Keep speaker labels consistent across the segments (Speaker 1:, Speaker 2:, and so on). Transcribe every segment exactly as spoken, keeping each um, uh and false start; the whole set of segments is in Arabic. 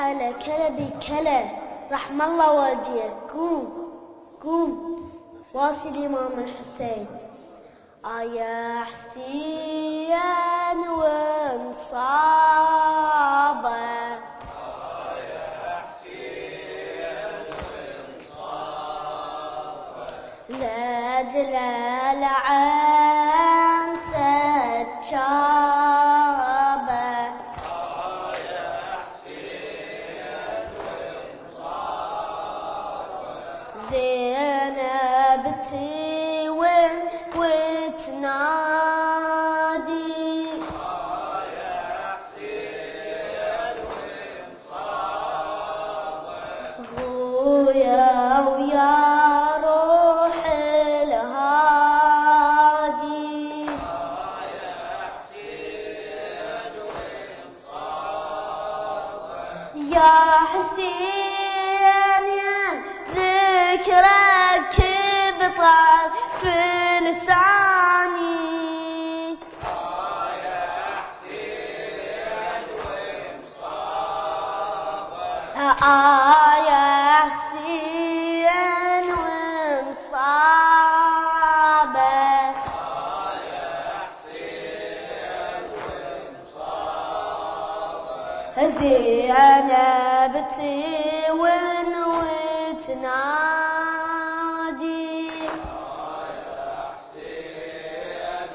Speaker 1: على كلبي كلا رحم الله والديه قوم قوم واصل إمام الحسين آيا حسين ومصابه لأجل العين ستشابه
Speaker 2: يا حسين ومصابه
Speaker 1: زينب تيون وتنادي
Speaker 2: يا حسين ومصابه
Speaker 1: ويا ويا يا حسين يا ذكرك بطال في لساني
Speaker 2: يا حسين ومصابه
Speaker 1: يا حسين ومصابه
Speaker 2: يا حسين ومصابه
Speaker 1: زينب تيون وتنادي
Speaker 2: يا حسين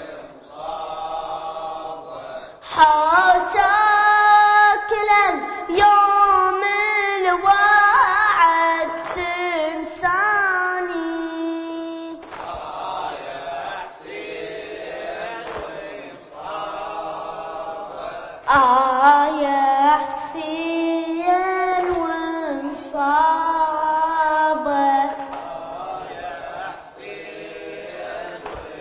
Speaker 2: ومصابه
Speaker 1: حاشاك لليوم الواعد تنساني
Speaker 2: يا حسين ومصابه
Speaker 1: آه يا حسين ومصابه
Speaker 2: يا حسين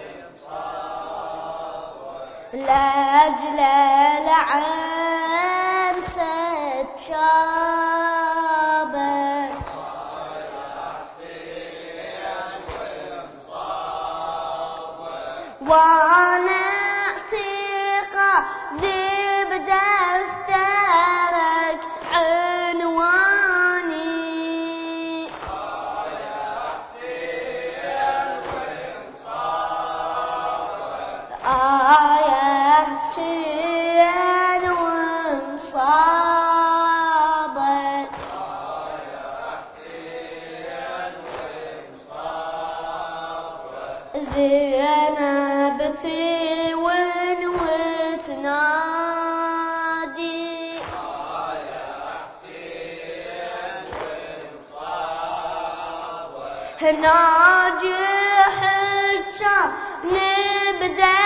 Speaker 2: ومصابه
Speaker 1: لأجل العين ستشابه
Speaker 2: يا حسين ومصابه
Speaker 1: وانا اعتقادي بدفترك عنواني
Speaker 2: يا حسين ومصابه
Speaker 1: آه يا حسين ومصابه
Speaker 2: يا حسين ومصابه
Speaker 1: زينب تيون وتنادي
Speaker 2: يا حسين ومصابه
Speaker 1: ناجح الشام نبدأ